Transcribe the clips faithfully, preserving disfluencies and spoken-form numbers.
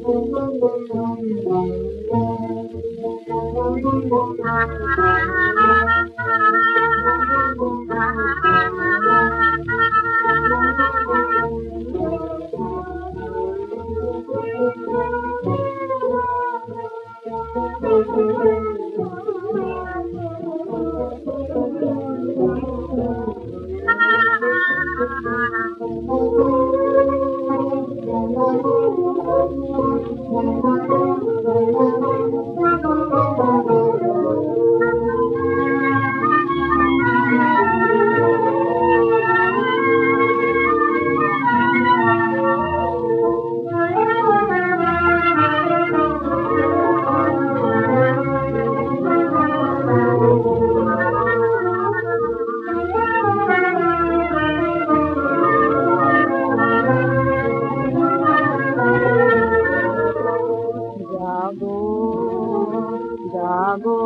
जागो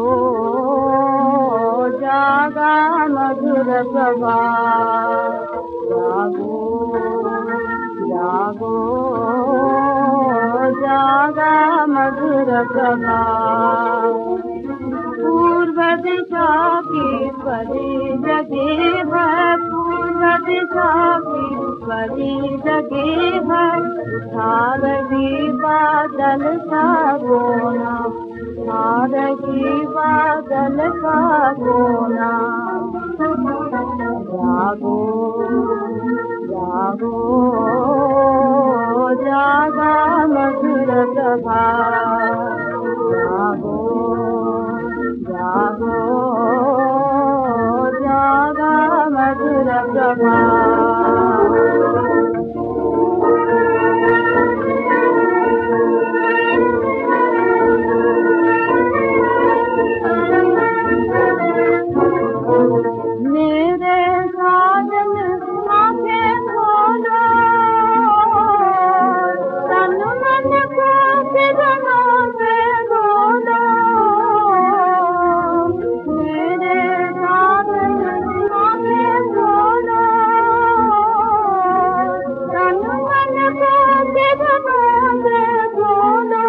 जागा मधुर प्रभात, जागो जागो जागा मधुर प्रभात। पूर्व दिशा की परी जगे है, पूर्व दिशा की परी जगे है, उठा रही बादल सा गोना, उठा रही बादल का गोना। जागो जागो जागा मधुर प्रभात, जागो जागो जागा मधुर प्रभात। मेरे साजन आँखें खोलो, तन मन को किरणों से धोलो। मेरे साजन आँखें खोलो, तन मन को किरणों से धोलो।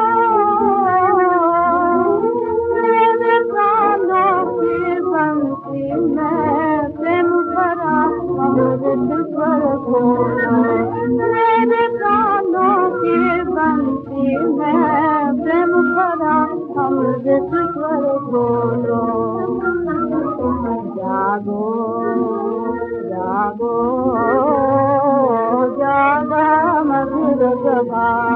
मेरे प्राणों की बंसी में प्रेम भरा अमृत स्वर घोलो, मेरे प्राणों की बंसी में प्रेम भरा अमृत स्वर घोलो। जागो जागो जागा मधुर प्रभात,